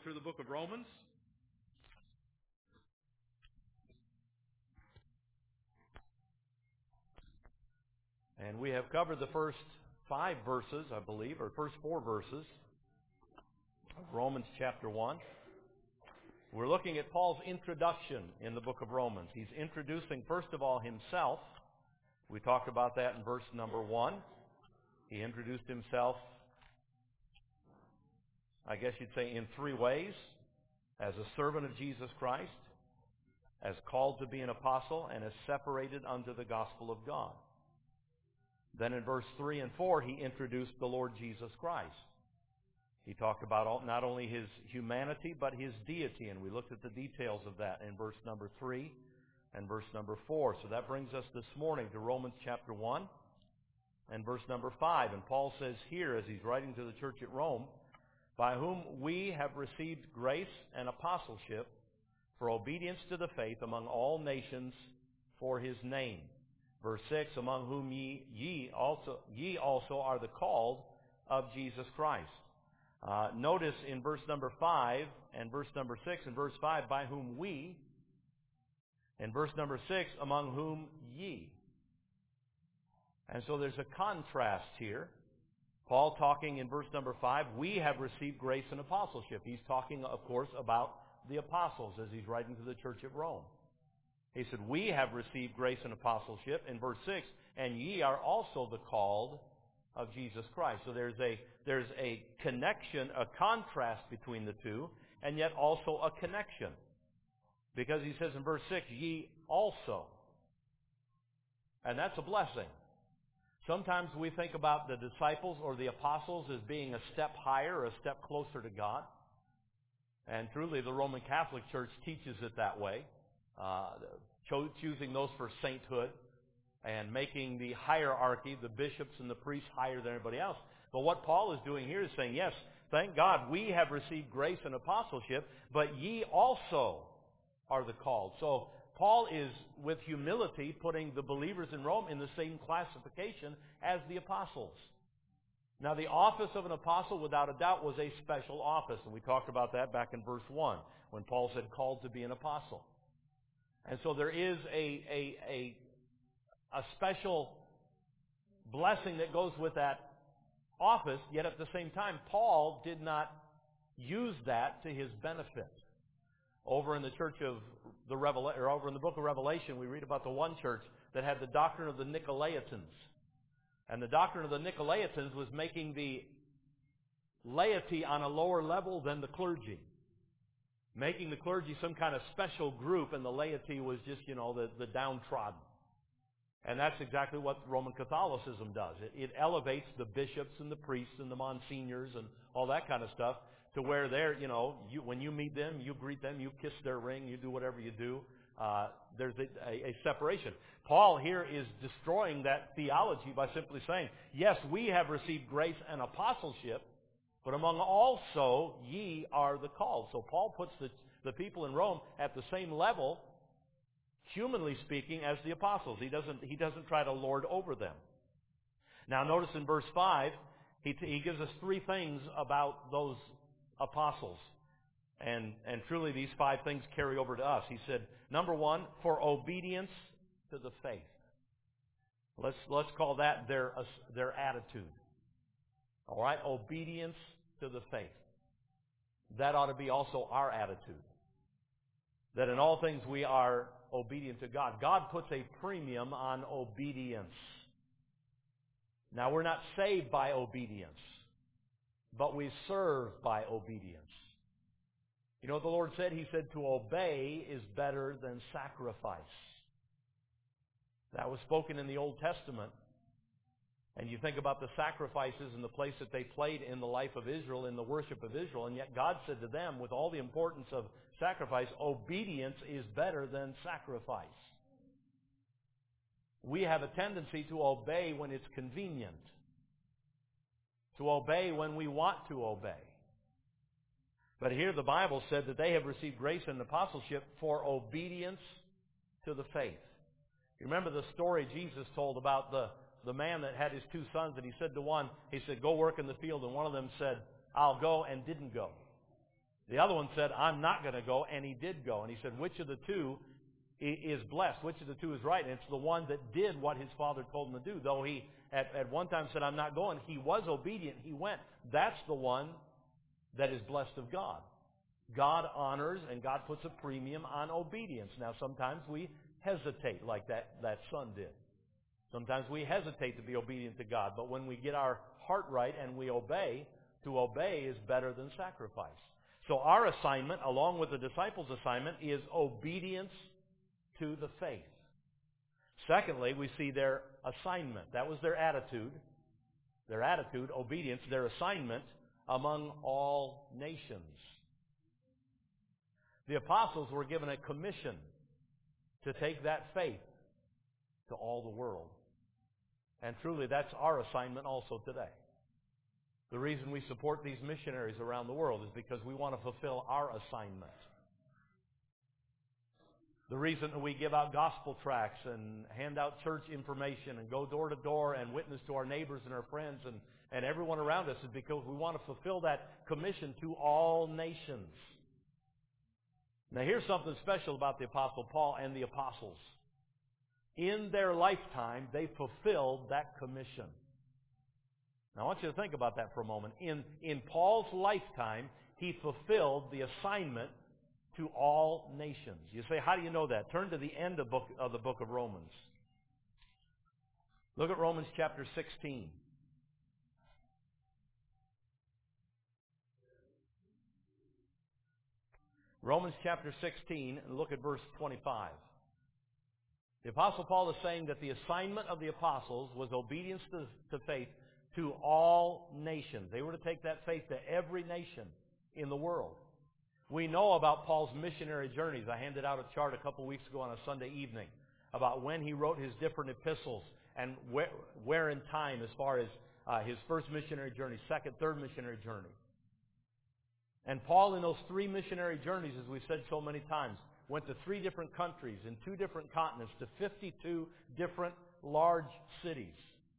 through the book of Romans. And we have covered the first 5 verses, I believe, or first 4 verses of Romans chapter 1. We're looking at Paul's introduction in the book of Romans. He's introducing, first of all, himself. We talked about that in verse number 1. He introduced himself, I guess you'd say, in 3 ways: as a servant of Jesus Christ, as called to be an apostle, and as separated unto the gospel of God. Then in verse 3 and 4, he introduced the Lord Jesus Christ. He talked about not only his humanity, but his deity, and we looked at the details of that in verse number 3 and verse number 4. So that brings us this morning to Romans chapter 1 and verse number 5. And Paul says here, as he's writing to the church at Rome, by whom we have received grace and apostleship for obedience to the faith among all nations for his name. Verse 6, among whom ye also are the called of Jesus Christ. Notice in verse number 5 and verse number 6 and verse 5, by whom we, and verse number 6, among whom ye. And so there's a contrast here. Paul talking in verse number 5, we have received grace and apostleship. He's talking, of course, about the apostles as he's writing to the church at Rome. He said, we have received grace and apostleship. In verse 6, and ye are also the called of Jesus Christ. So there's a connection, a contrast between the two, and yet also a connection. Because he says in verse 6, ye also. And that's a blessing. Sometimes we think about the disciples or the apostles as being a step higher or a step closer to God. And truly the Roman Catholic Church teaches it that way. Choosing those for sainthood and making the hierarchy, the bishops and the priests, higher than everybody else. But what Paul is doing here is saying, yes, thank God we have received grace and apostleship, but ye also are the called. So Paul is, with humility, putting the believers in Rome in the same classification as the apostles. Now, the office of an apostle, without a doubt, was a special office, and we talked about that back in verse 1, when Paul said, called to be an apostle. And so there is a special blessing that goes with that office, yet at the same time, Paul did not use that to his benefit. Over in the church of over in the book of Revelation, we read about the one church that had the doctrine of the Nicolaitans. And the doctrine of the Nicolaitans was making the laity on a lower level than the clergy. Making the clergy some kind of special group, and the laity was just, the downtrodden. And that's exactly what Roman Catholicism does. It elevates the bishops and the priests and the monsignors and all that kind of stuff to where they're, when you meet them, you greet them, you kiss their ring, you do whatever you do. There's a separation. Paul here is destroying that theology by simply saying, yes, we have received grace and apostleship, but among also ye are the called. So Paul puts the people in Rome at the same level, humanly speaking, as the apostles. He doesn't try to lord over them. Now notice in verse 5, he gives us 3 things about those apostles. And truly these 5 things carry over to us. He said, number 1, for obedience to the faith. Let's call that their attitude. All right, obedience to the faith. That ought to be also our attitude. That in all things we are obedient to God. God puts a premium on obedience. Now, we're not saved by obedience, but we serve by obedience. You know what the Lord said? He said to obey is better than sacrifice. That was spoken in the Old Testament. And you think about the sacrifices and the place that they played in the life of Israel, in the worship of Israel, and yet God said to them, with all the importance of sacrifice, obedience is better than sacrifice. We have a tendency to obey when it's convenient, to obey when we want to obey. But here the Bible said that they have received grace and apostleship for obedience to the faith. You remember the story Jesus told about the man that had his 2 sons, and he said to one, he said, go work in the field, and one of them said, I'll go, and didn't go. The other one said, I'm not going to go, and he did go. And he said, which of the two is blessed? Which of the two is right? And it's the one that did what his father told him to do. Though he at one time said, I'm not going, he was obedient. He went. That's the one that is blessed of God. God honors and God puts a premium on obedience. Now, sometimes we hesitate like that son did. Sometimes we hesitate to be obedient to God. But when we get our heart right and we obey, to obey is better than sacrifice. So our assignment, along with the disciples' assignment, is obedience to the faith. Secondly, we see their assignment. That was their attitude. Their attitude, obedience, their assignment among all nations. The apostles were given a commission to take that faith to all the world. And truly, that's our assignment also today. The reason we support these missionaries around the world is because we want to fulfill our assignment. The reason that we give out gospel tracts and hand out church information and go door to door and witness to our neighbors and our friends and everyone around us is because we want to fulfill that commission to all nations. Now here's something special about the Apostle Paul and the apostles. In their lifetime, they fulfilled that commission. Now I want you to think about that for a moment. In Paul's lifetime, he fulfilled the assignment to all nations. You say, how do you know that? Turn to the end of the book of Romans. Look at Romans chapter 16. Romans chapter 16, and look at verse 25. The Apostle Paul is saying that the assignment of the apostles was obedience to faith to all nations. They were to take that faith to every nation in the world. We know about Paul's missionary journeys. I handed out a chart a couple weeks ago on a Sunday evening about when he wrote his different epistles and where in time as far as his first missionary journey, second, third missionary journey. And Paul, in those 3 missionary journeys, as we've said so many times, went to 3 different countries in 2 different continents to 52 different large cities.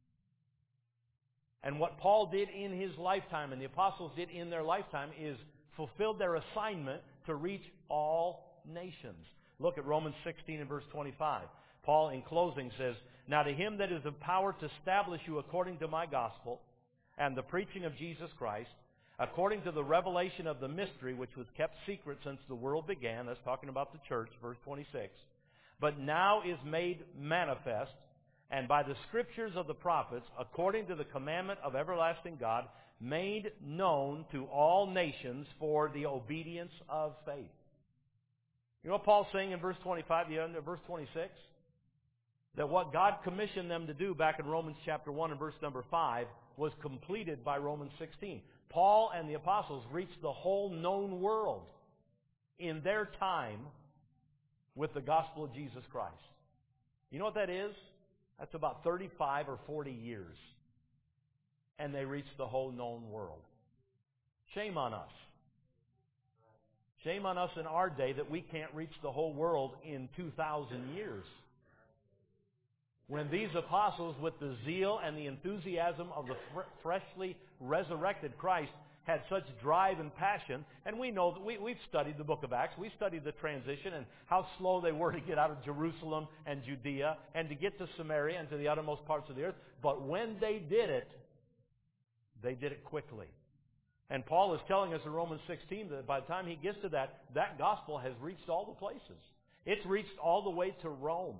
And what Paul did in his lifetime and the apostles did in their lifetime is fulfilled their assignment to reach all nations. Look at Romans 16 and verse 25. Paul, in closing, says, Now to him that is of power to establish you according to my gospel and the preaching of Jesus Christ, according to the revelation of the mystery which was kept secret since the world began, that's talking about the church, verse 26, but now is made manifest, and by the scriptures of the prophets, according to the commandment of everlasting God, made known to all nations for the obedience of faith. You know what Paul's saying in verse 25, the end of verse 26? That what God commissioned them to do back in Romans chapter 1 and verse number 5 was completed by Romans 16. Paul and the apostles reached the whole known world in their time with the gospel of Jesus Christ. You know what that is? That's about 35 or 40 years. And they reached the whole known world. Shame on us. Shame on us in our day that we can't reach the whole world in 2,000 years. When these apostles, with the zeal and the enthusiasm of the freshly resurrected Christ, had such drive and passion, and we know that we've studied the book of Acts, we studied the transition and how slow they were to get out of Jerusalem and Judea and to get to Samaria and to the uttermost parts of the earth. But when they did it quickly. And Paul is telling us in Romans 16 that by the time he gets to that gospel has reached all the places. It's reached all the way to Rome.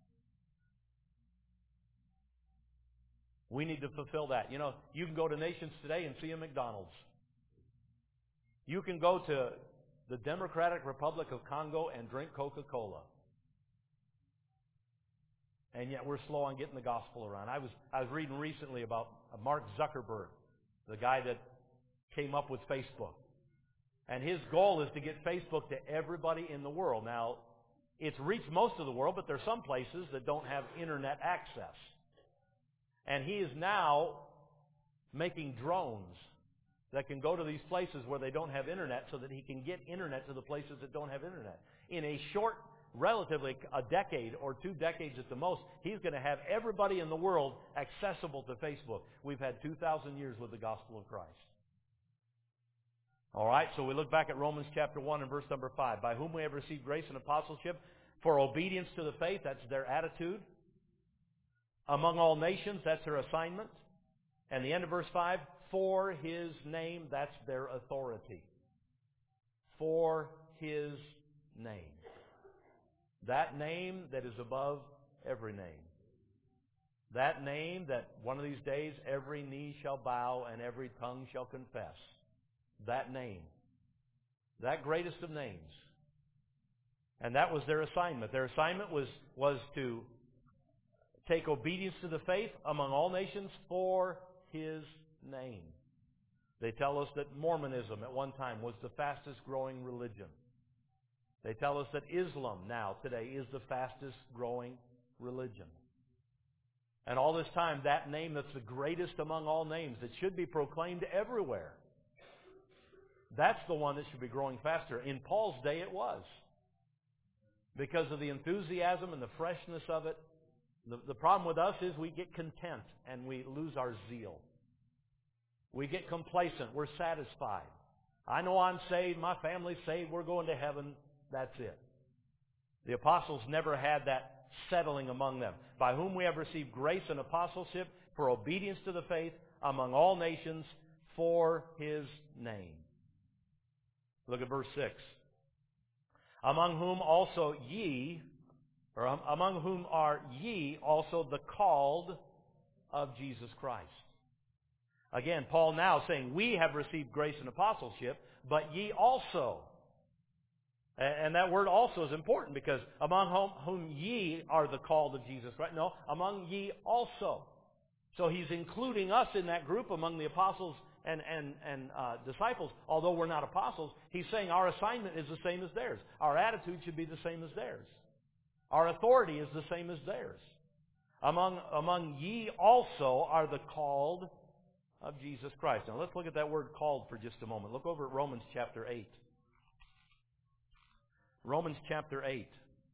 We need to fulfill that. You know, you can go to nations today and see a McDonald's. You can go to the Democratic Republic of Congo and drink Coca-Cola. And yet we're slow on getting the gospel around. I was reading recently about Mark Zuckerberg, the guy that came up with Facebook. And his goal is to get Facebook to everybody in the world. Now, it's reached most of the world, but there are some places that don't have internet access. And he is now making drones that can go to these places where they don't have internet so that he can get internet to the places that don't have internet. In a short, relatively a decade or 2 decades at the most, he's going to have everybody in the world accessible to Facebook. We've had 2,000 years with the gospel of Christ. All right, so we look back at Romans chapter 1 and verse number 5. By whom we have received grace and apostleship for obedience to the faith, that's their attitude. Among all nations, that's their assignment. And the end of verse 5, for His name, that's their authority. For His name. That name that is above every name. That name that one of these days every knee shall bow and every tongue shall confess. That name. That greatest of names. And that was their assignment. Their assignment was to take obedience to the faith among all nations for His name. They tell us that Mormonism at one time was the fastest growing religion. They tell us that Islam now, today, is the fastest growing religion. And all this time, that name that's the greatest among all names, that should be proclaimed everywhere, that's the one that should be growing faster. In Paul's day, it was. Because of the enthusiasm and the freshness of it. The problem with us is we get content and we lose our zeal. We get complacent. We're satisfied. I know I'm saved. My family's saved. We're going to heaven. That's it. The apostles never had that settling among them. By whom we have received grace and apostleship for obedience to the faith among all nations for His name. Look at verse 6. Among whom also ye, or among whom are ye also the called of Jesus Christ. Again, Paul now saying, we have received grace and apostleship, but ye also. And that word also is important because among whom ye are the called of Jesus Christ. No, among ye also. So he's including us in that group among the apostles and disciples. Although we're not apostles, he's saying our assignment is the same as theirs. Our attitude should be the same as theirs. Our authority is the same as theirs. Among ye also are the called of Jesus Christ. Now let's look at that word called for just a moment. Look over at Romans chapter 8. Romans chapter 8.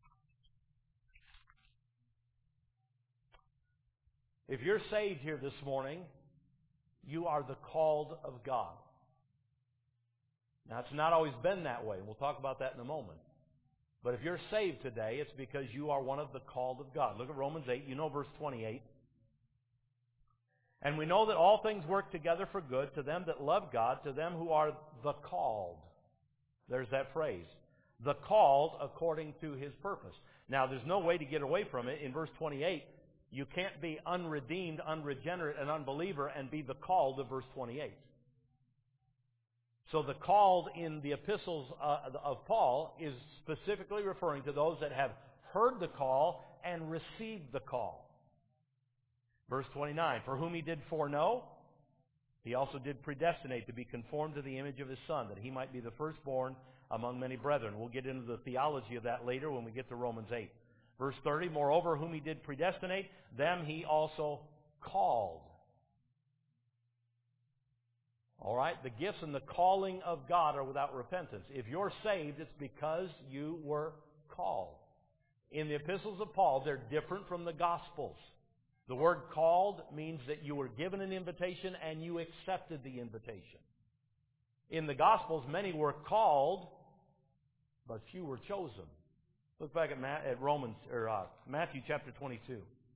If you're saved here this morning, you are the called of God. Now, it's not always been that way. We'll talk about that in a moment. But if you're saved today, it's because you are one of the called of God. Look at Romans 8. You know verse 28. And we know that all things work together for good to them that love God, to them who are the called. There's that phrase. The called according to His purpose. Now, there's no way to get away from it. In verse 28, you can't be unredeemed, unregenerate, and unbeliever and be the called of verse 28. So the called in the epistles of Paul is specifically referring to those that have heard the call and received the call. Verse 29, for whom He did foreknow, He also did predestinate to be conformed to the image of His Son, that He might be the firstborn among many brethren. We'll get into the theology of that later when we get to Romans 8. Verse 30, moreover, whom He did predestinate, them He also called. All right, the gifts and the calling of God are without repentance. If you're saved, it's because you were called. In the epistles of Paul, they're different from the Gospels. The word called means that you were given an invitation and you accepted the invitation. In the Gospels, many were called, but few were chosen. Look back at Romans or Matthew chapter 22.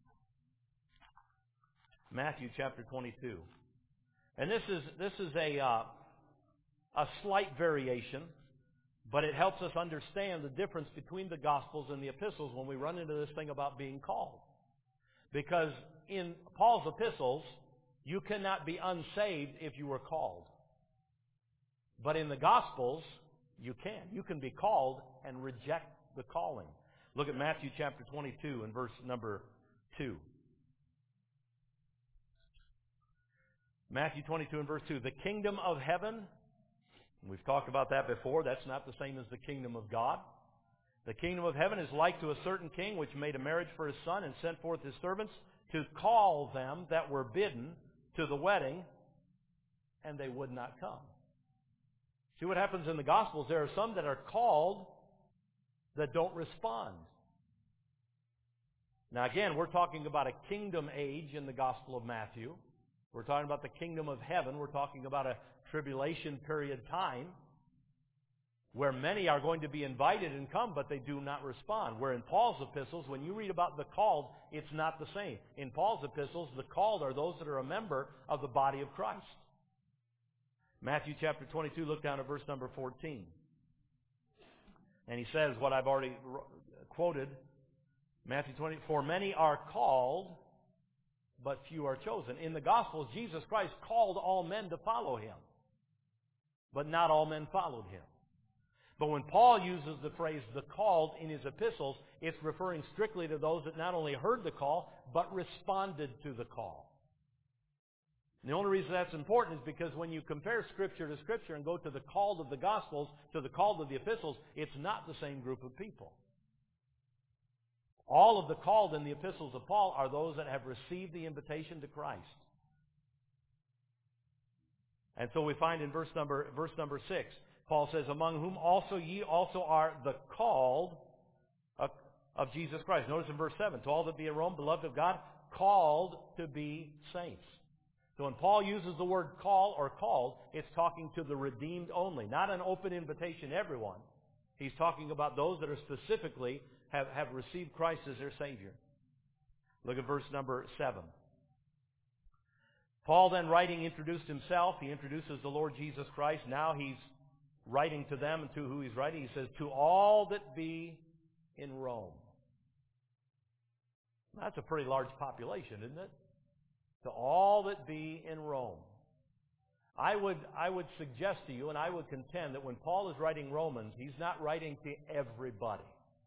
Matthew chapter 22. And this is a slight variation, but it helps us understand the difference between the Gospels and the epistles when we run into this thing about being called. Because in Paul's epistles, you cannot be unsaved if you were called. But in the Gospels, you can. You can be called and reject the calling. Look at Matthew chapter 22 and verse number 2. Matthew 22 and verse 2. The kingdom of heaven, we've talked about that before, that's not the same as the kingdom of God. The kingdom of heaven is like to a certain king which made a marriage for his son and sent forth his servants to call them that were bidden to the wedding, and they would not come. See what happens in the Gospels? There are some that are called that don't respond. Now again, we're talking about a kingdom age in the Gospel of Matthew. We're talking about the kingdom of heaven. We're talking about a tribulation period time where many are going to be invited and come, but they do not respond. Where in Paul's epistles, when you read about the called, it's not the same. In Paul's epistles, the called are those that are a member of the body of Christ. Matthew chapter 22, look down at verse number 14. And he says what I've already quoted. Matthew 20, for many are called, but few are chosen. In the Gospels, Jesus Christ called all men to follow Him, but not all men followed Him. But when Paul uses the phrase the called in his epistles, it's referring strictly to those that not only heard the call, but responded to the call. And the only reason that's important is because when you compare Scripture to Scripture and go to the called of the Gospels to the called of the epistles, it's not the same group of people. All of the called in the epistles of Paul are those that have received the invitation to Christ. And so we find in verse number 6, Paul says, among whom also ye also are the called of Jesus Christ. Notice in verse 7, to all that be in Rome, beloved of God, called to be saints. So when Paul uses the word call or called, it's talking to the redeemed only, not an open invitation to everyone. He's talking about those that are specifically have received Christ as their Savior. Look at verse number 7. Paul then writing introduced himself. He introduces the Lord Jesus Christ. Now he's writing to them, and to who he's writing, he says, to all that be in Rome. That's a pretty large population, isn't it? To all that be in Rome. I would suggest to you, and I would contend, that when Paul is writing Romans, he's not writing to everybody.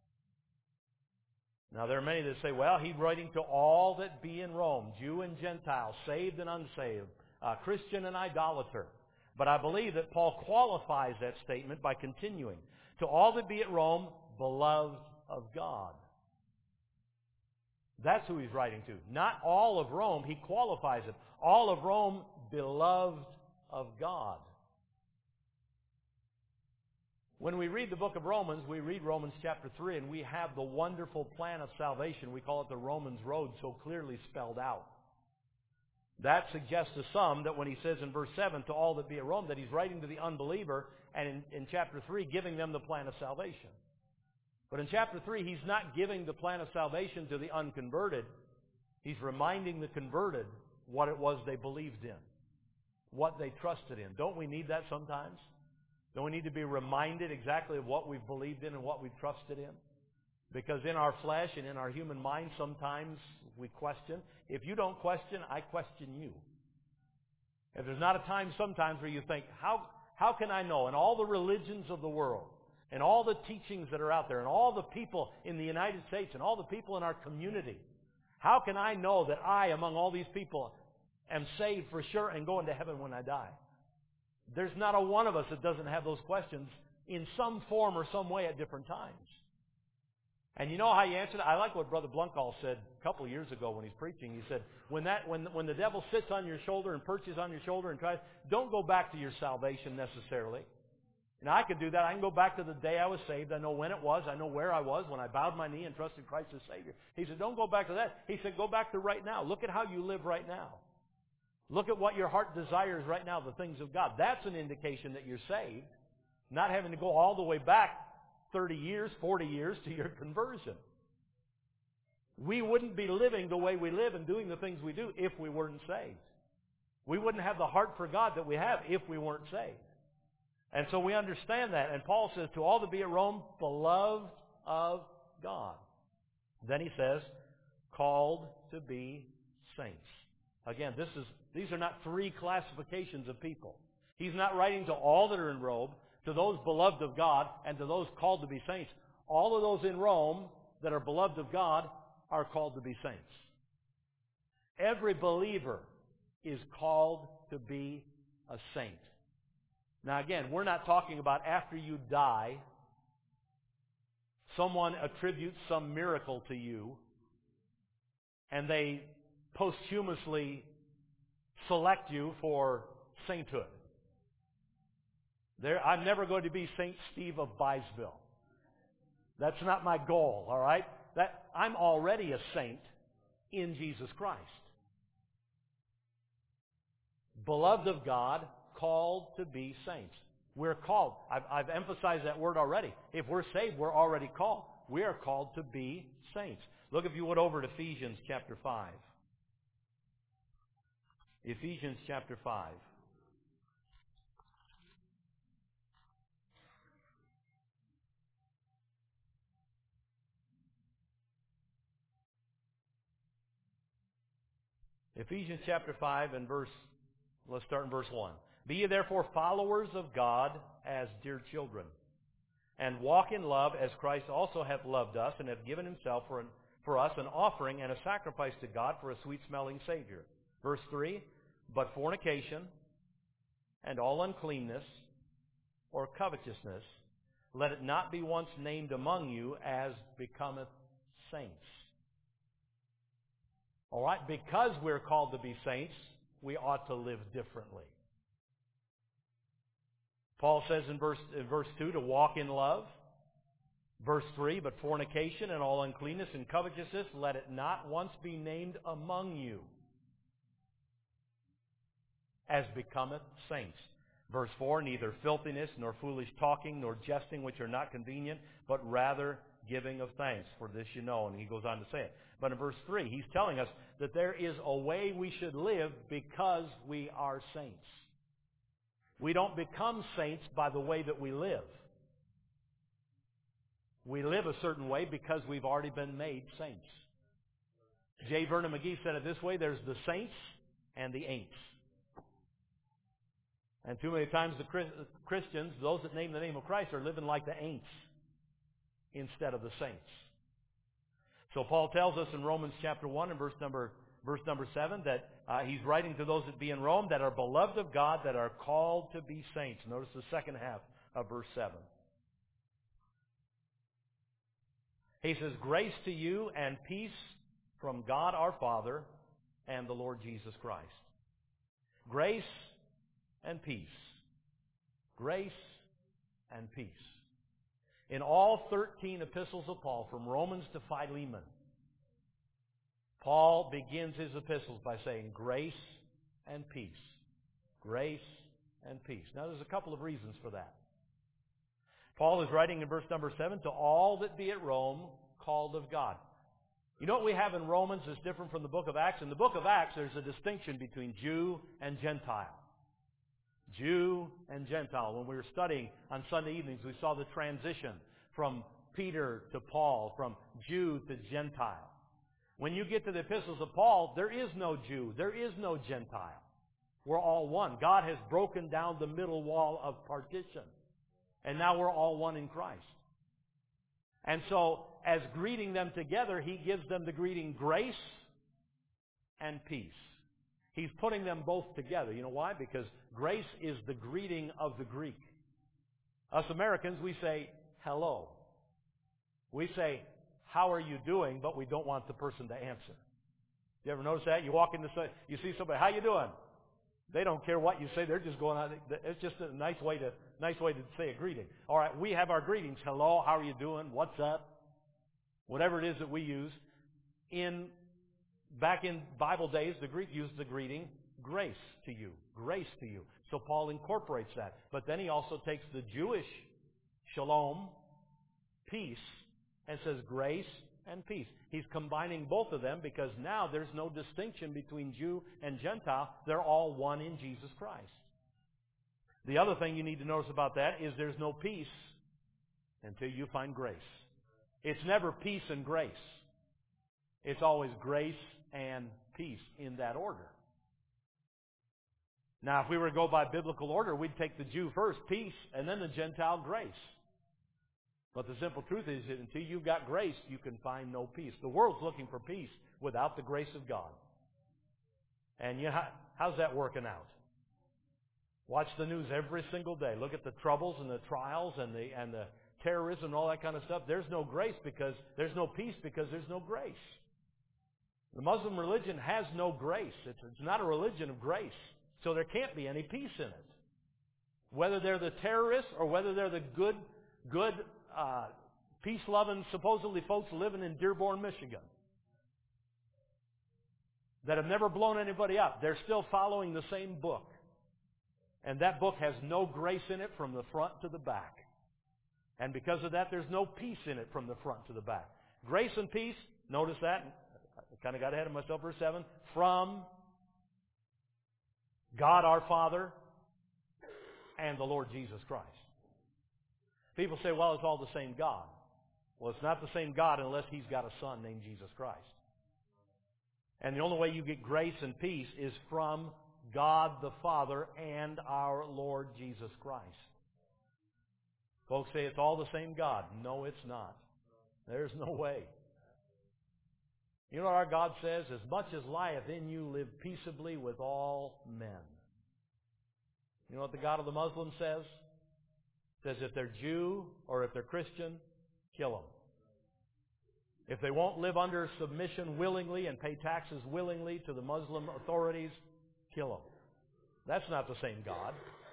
Now, there are many that say, well, he's writing to all that be in Rome, Jew and Gentile, saved and unsaved, Christian and idolater. But I believe that Paul qualifies that statement by continuing. To all that be at Rome, beloved of God. That's who he's writing to. Not all of Rome, he qualifies it. All of Rome, beloved of God. When we read the book of Romans, we read Romans chapter 3, and we have the wonderful plan of salvation. We call it the Romans Road, so clearly spelled out. That suggests to some that when he says in verse 7, to all that be at Rome, that he's writing to the unbeliever, and in chapter 3, giving them the plan of salvation. But in chapter 3, he's not giving the plan of salvation to the unconverted. He's reminding the converted what it was they believed in, what they trusted in. Don't we need that sometimes? Don't we need to be reminded exactly of what we've believed in and what we've trusted in? Because in our flesh and in our human mind, sometimes we question. If you don't question, I question you. If there's not a time sometimes where you think, how can I know? And all the religions of the world, and all the teachings that are out there, and all the people in the United States, and all the people in our community, how can I know that I, among all these people, am saved for sure and going to heaven when I die? There's not a one of us that doesn't have those questions in some form or some way at different times. And you know how you answer that? I like what Brother Blunkall said a couple of years ago when he's preaching. He said, when the devil sits on your shoulder and perches on your shoulder and tries, don't go back to your salvation necessarily. Now, I could do that. I can go back to the day I was saved. I know when it was. I know where I was when I bowed my knee and trusted Christ as Savior. He said, don't go back to that. He said, go back to right now. Look at how you live right now. Look at what your heart desires right now, the things of God. That's an indication that you're saved, not having to go all the way back 30 years, 40 years to your conversion. We wouldn't be living the way we live and doing the things we do if we weren't saved. We wouldn't have the heart for God that we have if we weren't saved. And so we understand that. And Paul says, to all that be at Rome, beloved of God. Then he says, called to be saints. Again, these are not three classifications of people. He's not writing to all that are in Rome, to those beloved of God, and to those called to be saints. All of those in Rome that are beloved of God are called to be saints. Every believer is called to be a saint. Now again, we're not talking about after you die, someone attributes some miracle to you, and they posthumously select you for sainthood. I'm never going to be St. Steve of Byesville. That's not my goal, all right? I'm already a saint in Jesus Christ. beloved of God, called to be saints. We're called. I've emphasized that word already. If we're saved, we're already called. We are called to be saints. Look, if you would, over to Ephesians chapter 5. Ephesians chapter 5. Ephesians chapter 5 and let's start in verse 1. Be ye therefore followers of God as dear children, and walk in love as Christ also hath loved us, and hath given himself for us an offering and a sacrifice to God for a sweet-smelling Savior. Verse 3, but fornication and all uncleanness or covetousness, let it not be once named among you as becometh saints. All right, because we're called to be saints, we ought to live differently. Paul says in verse 2 to walk in love. Verse 3, but fornication and all uncleanness and covetousness, let it not once be named among you as becometh saints. Verse 4, neither filthiness, nor foolish talking, nor jesting, which are not convenient, but rather giving of thanks. For this you know, and he goes on to say it. But in verse 3, he's telling us that there is a way we should live because we are saints. We don't become saints by the way that we live. We live a certain way because we've already been made saints. J. Vernon McGee said it this way, there's the saints and the ain'ts. And too many times the Christians, those that name the name of Christ, are living like the ain'ts instead of the saints. So Paul tells us in Romans chapter 1 and verse number 7 that he's writing to those that be in Rome that are beloved of God, that are called to be saints. Notice the second half of verse 7. He says, grace to you and peace from God our Father and the Lord Jesus Christ. Grace and peace. Grace and peace. In all 13 epistles of Paul, from Romans to Philemon, Paul begins his epistles by saying grace and peace. Grace and peace. Now there's a couple of reasons for that. Paul is writing in verse number 7, to all that be at Rome, called of God. You know what we have in Romans is different from the book of Acts? In the book of Acts, there's a distinction between Jew and Gentile. Jew and Gentile. When we were studying on Sunday evenings, we saw the transition from Peter to Paul, from Jew to Gentile. When you get to the epistles of Paul, there is no Jew, there is no Gentile. We're all one. God has broken down the middle wall of partition. And now we're all one in Christ. And so, as greeting them together, he gives them the greeting grace and peace. He's putting them both together. You know why? Because grace is the greeting of the Greek. Us Americans, we say hello. We say, how are you doing? But we don't want the person to answer. You ever notice that? You walk in you see somebody, how you doing? They don't care what you say. They're just going on. It's just a nice way to say a greeting. All right, we have our greetings. Hello, how are you doing? What's up? Whatever it is that we use. Back in Bible days, the Greek used the greeting, grace to you. Grace to you. So Paul incorporates that. But then he also takes the Jewish shalom, peace, and says grace and peace. He's combining both of them because now there's no distinction between Jew and Gentile. They're all one in Jesus Christ. The other thing you need to notice about that is there's no peace until you find grace. It's never peace and grace. It's always grace and peace in that order. Now, if we were to go by biblical order, we'd take the Jew first, peace, and then the Gentile, grace. But the simple truth is that until you've got grace, you can find no peace. The world's looking for peace without the grace of God. And how's that working out? Watch the news every single day. Look at the troubles and the trials and the terrorism and all that kind of stuff. There's no grace because there's no peace because there's no grace. The Muslim religion has no grace. It's not a religion of grace. So there can't be any peace in it. Whether they're the terrorists or whether they're the good peace-loving, supposedly folks living in Dearborn, Michigan. that have never blown anybody up. They're still following the same book. And that book has no grace in it from the front to the back. And because of that, there's no peace in it from the front to the back. Grace and peace, notice that. I kind of got ahead of myself, verse 7. From God our Father and the Lord Jesus Christ. People say, well, it's all the same God. Well, it's not the same God unless He's got a Son named Jesus Christ. And the only way you get grace and peace is from God the Father and our Lord Jesus Christ. Folks say it's all the same God. No, it's not. There's no way. You know what our God says? As much as lieth in you, live peaceably with all men. You know what the God of the Muslim says? Says if they're Jew or if they're Christian, kill them. If they won't live under submission willingly and pay taxes willingly to the Muslim authorities, kill them. That's not the same God.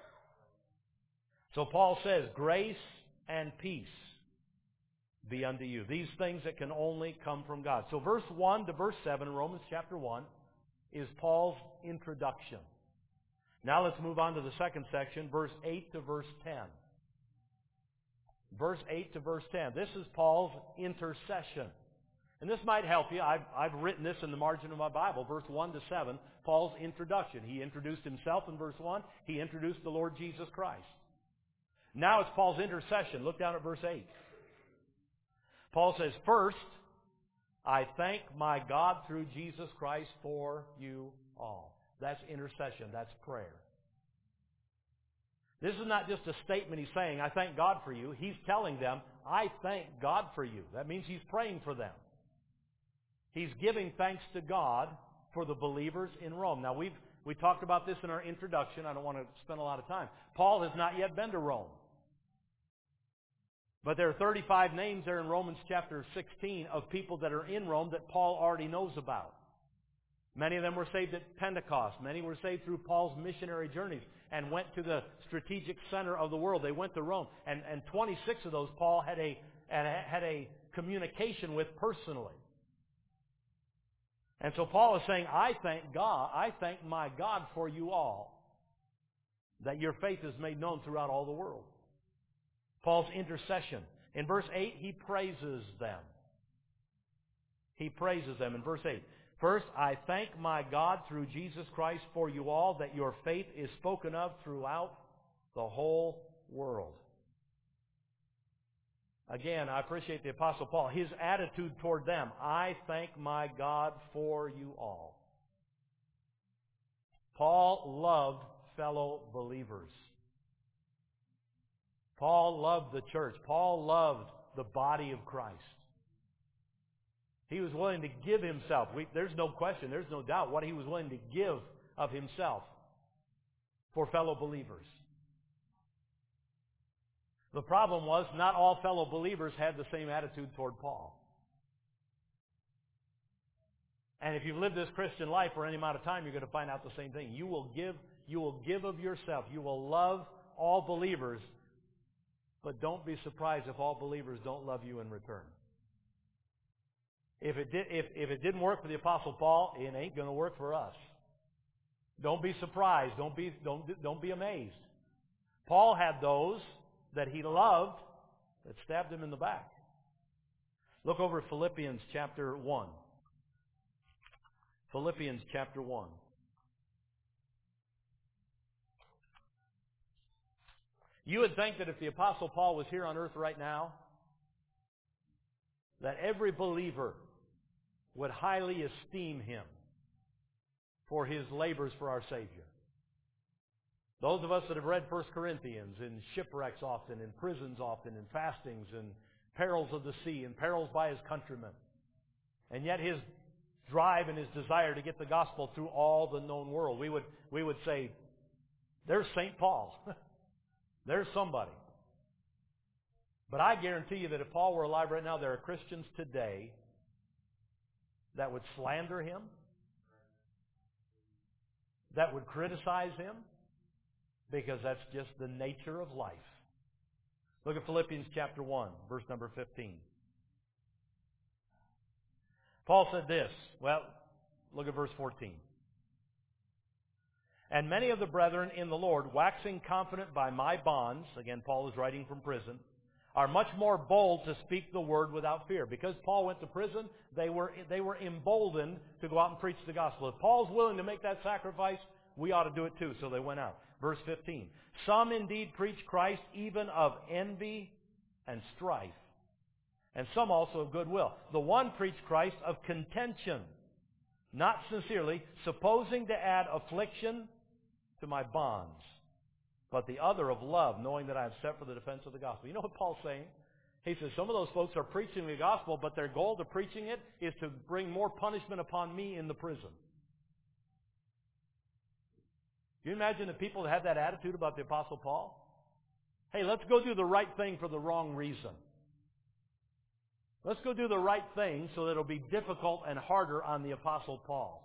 So Paul says, grace and peace be unto you. These things that can only come from God. So verse 1 to verse 7, Romans chapter 1, is Paul's introduction. Now let's move on to the second section, verse 8 to verse 10. Verse 8 to verse 10. This is Paul's intercession. And this might help you. I've written this in the margin of my Bible, verse 1 to 7, Paul's introduction. He introduced himself in verse 1. He introduced the Lord Jesus Christ. Now it's Paul's intercession. Look down at verse 8. Paul says, first, I thank my God through Jesus Christ for you all. That's intercession. That's prayer. This is not just a statement he's saying, I thank God for you. He's telling them, I thank God for you. That means he's praying for them. He's giving thanks to God for the believers in Rome. Now, we talked about this in our introduction. I don't want to spend a lot of time. Paul has not yet been to Rome. But there are 35 names there in Romans chapter 16 of people that are in Rome that Paul already knows about. Many of them were saved at Pentecost. Many were saved through Paul's missionary journeys and went to the strategic center of the world. They went to Rome. And 26 of those Paul had a communication with personally. And so Paul is saying, I thank my God for you all, that your faith is made known throughout all the world. Paul's intercession. In verse 8, he praises them. He praises them in verse 8. First, I thank my God through Jesus Christ for you all, that your faith is spoken of throughout the whole world. Again, I appreciate the Apostle Paul. His attitude toward them, I thank my God for you all. Paul loved fellow believers. Paul loved the church. Paul loved the body of Christ. He was willing to give himself. There's no question, there's no doubt what he was willing to give of himself for fellow believers. The problem was not all fellow believers had the same attitude toward Paul. And if you've lived this Christian life for any amount of time, you're going to find out the same thing. You will give of yourself. You will love all believers, but don't be surprised if all believers don't love you in return. If it didn't work for the Apostle Paul, it ain't going to work for us. Don't be surprised. Don't be amazed. Paul had those that he loved that stabbed him in the back. Look over at Philippians chapter 1. Philippians chapter 1. You would think that if the Apostle Paul was here on earth right now, that every believer would highly esteem him for his labors for our Savior. Those of us that have read 1 Corinthians, in shipwrecks often, in prisons often, in fastings, in perils of the sea, and perils by his countrymen. And yet his drive and his desire to get the gospel through all the known world. We would say, there's St. Paul. There's somebody. But I guarantee you that if Paul were alive right now, there are Christians today that would slander him, that would criticize him, because that's just the nature of life. Look at Philippians chapter 1, verse number 15. Paul said this. Well, Look at verse 14. And many of the brethren in the Lord, waxing confident by my bonds, again, Paul is writing from prison, are much more bold to speak the word without fear. Because Paul went to prison, they were emboldened to go out and preach the gospel. If Paul's willing to make that sacrifice, we ought to do it too. So they went out. Verse 15. Some indeed preach Christ even of envy and strife, and some also of goodwill. The one preached Christ of contention, not sincerely, supposing to add affliction to my bonds, but the other of love, knowing that I have set for the defense of the gospel. You know what Paul's saying? He says some of those folks are preaching the gospel, but their goal to preaching it is to bring more punishment upon me in the prison. Can you imagine the people that had that attitude about the Apostle Paul? Hey, let's go do the right thing for the wrong reason. Let's go do the right thing so that it'll be difficult and harder on the Apostle Paul.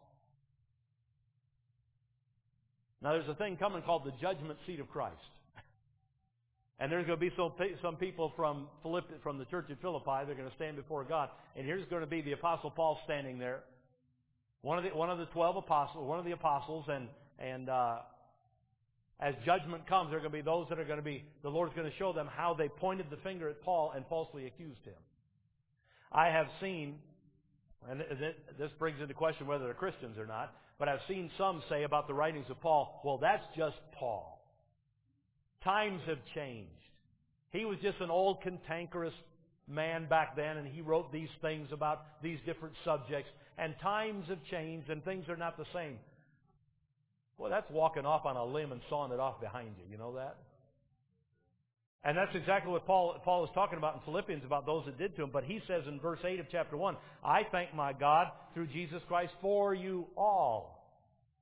Now, there's a thing coming called the judgment seat of Christ. And there's going to be some people from the church at Philippi. They're going to stand before God. And here's going to be the Apostle Paul standing there. One of the 12 apostles, one of the apostles, and as judgment comes, there are going to be those that are going to be, the Lord's going to show them how they pointed the finger at Paul and falsely accused him. I have seen, and this brings into question whether they're Christians or not, but I've seen some say about the writings of Paul, well, that's just Paul. Times have changed. He was just an old cantankerous man back then, and he wrote these things about these different subjects, and times have changed, and things are not the same. Well, that's walking off on a limb and sawing it off behind you. You know that? And that's exactly what Paul is talking about in Philippians about those that did to him. But he says in verse 8 of chapter 1, I thank my God through Jesus Christ for you all.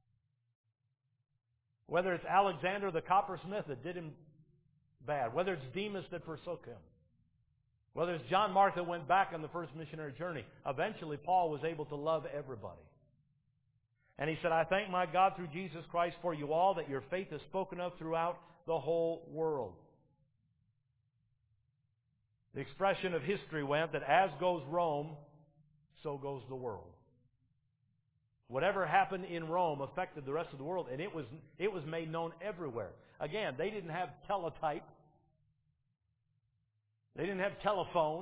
Whether it's Alexander the coppersmith that did him bad, whether it's Demas that forsook him, whether it's John Mark that went back on the first missionary journey, eventually Paul was able to love everybody. And he said, I thank my God through Jesus Christ for you all, that your faith is spoken of throughout the whole world. The expression of history went that as goes Rome, so goes the world. Whatever happened in Rome affected the rest of the world, and it was made known everywhere. Again, they didn't have teletype. They didn't have telephone.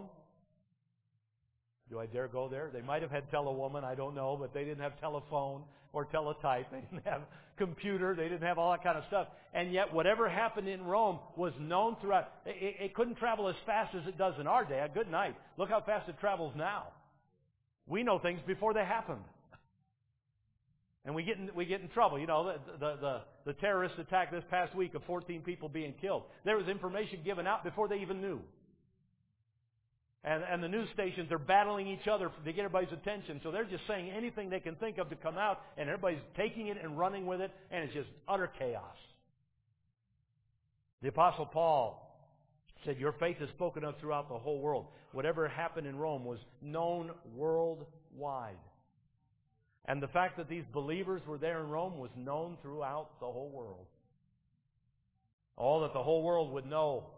Do I dare go there? They might have had telewoman, I don't know, but they didn't have telephone or teletype. They didn't have computer. They didn't have all that kind of stuff. And yet whatever happened in Rome was known throughout. It couldn't travel as fast as it does in our day. Good night. Look how fast it travels now. We know things before they happened. And we get in trouble. You know, the terrorist attack this past week of 14 people being killed. There was information given out before they even knew. And the news stations are battling each other to get everybody's attention. So they're just saying anything they can think of to come out, and everybody's taking it and running with it, and it's just utter chaos. The Apostle Paul said, your faith is spoken of throughout the whole world. Whatever happened in Rome was known worldwide. And the fact that these believers were there in Rome was known throughout the whole world. All that the whole world would know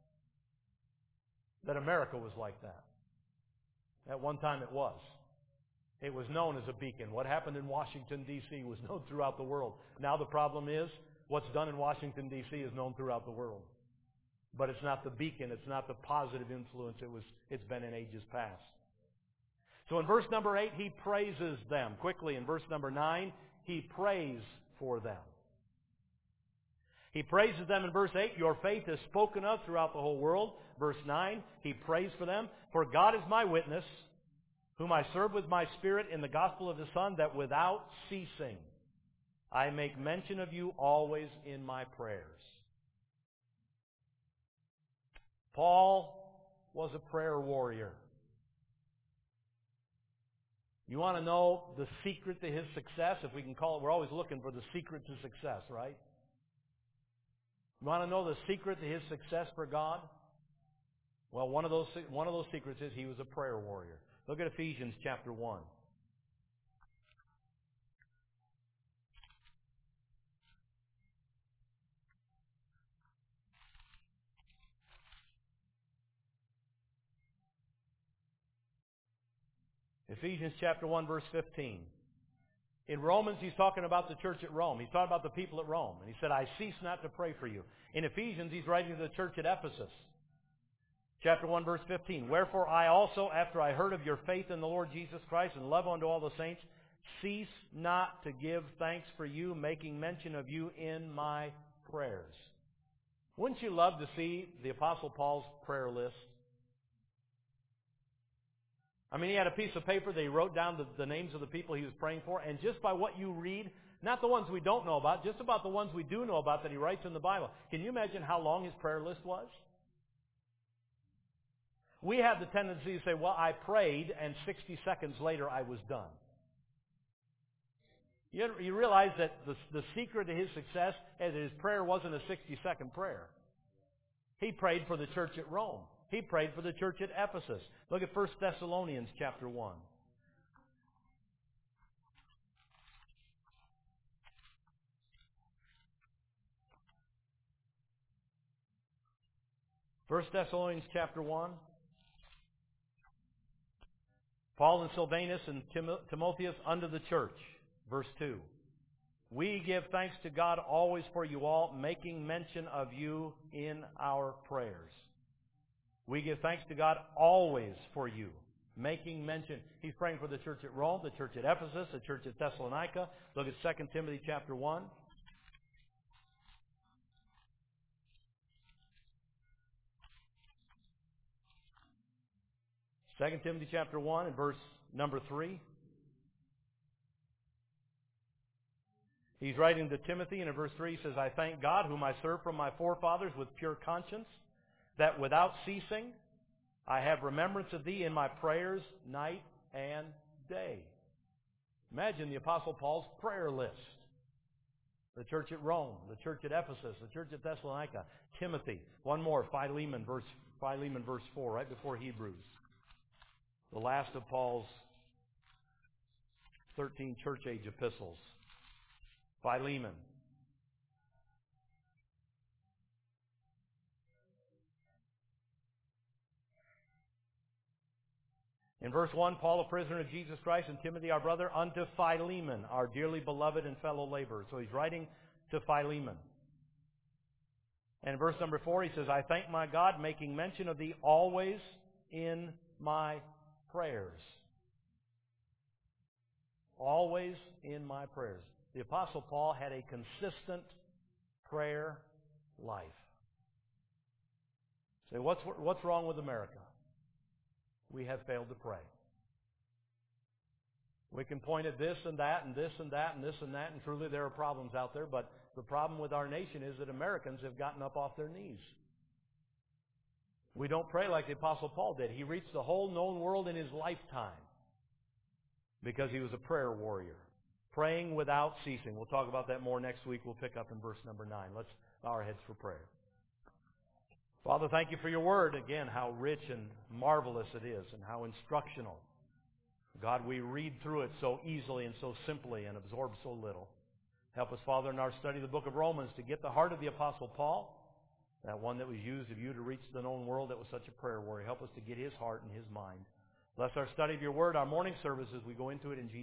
that America was like that. At one time it was. It was known as a beacon. What happened in Washington, D.C. was known throughout the world. Now the problem is, what's done in Washington, D.C. is known throughout the world. But it's not the beacon, it's not the positive influence it's been in ages past. So in verse number 8, he praises them. Quickly, in verse number 9, he prays for them. He praises them in verse 8. Your faith is spoken of throughout the whole world. Verse 9, he prays for them. For God is my witness, whom I serve with my spirit in the gospel of His Son, that without ceasing I make mention of you always in my prayers. Paul was a prayer warrior. You want to know the secret to his success? If we can call it, we're always looking for the secret to success, right? You want to know the secret to his success for God? Well, one of those secrets is he was a prayer warrior. Look at Ephesians chapter 1. Ephesians chapter 1, verse 15. In Romans, he's talking about the church at Rome. He's talking about the people at Rome. And he said, I cease not to pray for you. In Ephesians, he's writing to the church at Ephesus. Chapter 1, verse 15. Wherefore I also, after I heard of your faith in the Lord Jesus Christ and love unto all the saints, cease not to give thanks for you, making mention of you in my prayers. Wouldn't you love to see the Apostle Paul's prayer list? I mean, he had a piece of paper that he wrote down the names of the people he was praying for, and just by what you read, not the ones we don't know about, just about the ones we do know about that he writes in the Bible. Can you imagine how long his prayer list was? We have the tendency to say, well, I prayed, and 60 seconds later I was done. You realize that the secret to his success is that his prayer wasn't a 60-second prayer. He prayed for the church at Rome. He prayed for the church at Ephesus. Look at 1 Thessalonians chapter 1. First Thessalonians chapter 1. Paul and Silvanus and Timotheus unto the church. Verse 2. We give thanks to God always for you all, making mention of you in our prayers. We give thanks to God always for you, making mention. He's praying for the church at Rome, the church at Ephesus, the church at Thessalonica. Look at 2 Timothy chapter 1. Second Timothy chapter 1 and verse number 3. He's writing to Timothy, and in verse 3 he says, I thank God, whom I serve from my forefathers with pure conscience, that without ceasing I have remembrance of thee in my prayers night and day. Imagine the Apostle Paul's prayer list. The church at Rome, the church at Ephesus, the church at Thessalonica, Timothy. One more, Philemon verse 4, right before Hebrews. The last of Paul's 13 church age epistles. Philemon. In verse 1, Paul, a prisoner of Jesus Christ, and Timothy, our brother, unto Philemon, our dearly beloved and fellow laborer. So he's writing to Philemon. And in verse number 4, he says, I thank my God, making mention of thee always in my prayers. Always in my prayers. The Apostle Paul had a consistent prayer life. Say, what's wrong with America? We have failed to pray. We can point at this and that and this and that and this and that, and truly there are problems out there, but the problem with our nation is that Americans have gotten up off their knees. We don't pray like the Apostle Paul did. He reached the whole known world in his lifetime because he was a prayer warrior, praying without ceasing. We'll talk about that more next week. We'll pick up in verse number 9. Let's bow our heads for prayer. Father, thank you for your word. Again, how rich and marvelous it is and how instructional. God, we read through it so easily and so simply and absorb so little. Help us, Father, in our study of the book of Romans to get the heart of the Apostle Paul, that one that was used of you to reach the known world that was such a prayer warrior. Help us to get his heart and his mind. Bless our study of your word, our morning service as we go into it in Jesus' name.